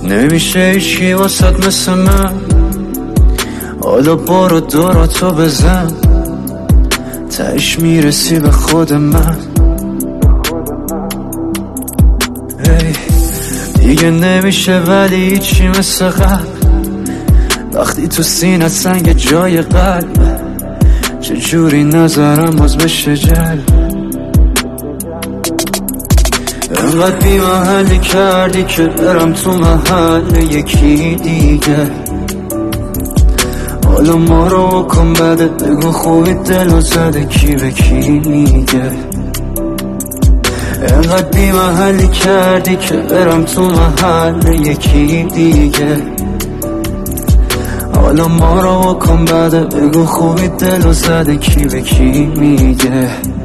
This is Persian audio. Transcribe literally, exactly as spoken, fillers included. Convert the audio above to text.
نمیشه هیچکی واسد مثل من، حالا برو دوراتو بزن، تهش میرسی به خود من. hey. دیگه نمیشه ولی هیچی مثل قلب، وقتی تو سینت سنگ جای قلب، چجوری نظرم باز بشه جلب. انقدر بی محلی کردی که برم تو محل یکی دیگه، حالا ما رو کن بده، بگو خوبی دلو زده کی به کی میگه. انقدر بی محلی کردی که برم تو محل یکی دیگه، حالا ما رو کن بده، بگو خوبی دلو زده کی به کی میگه.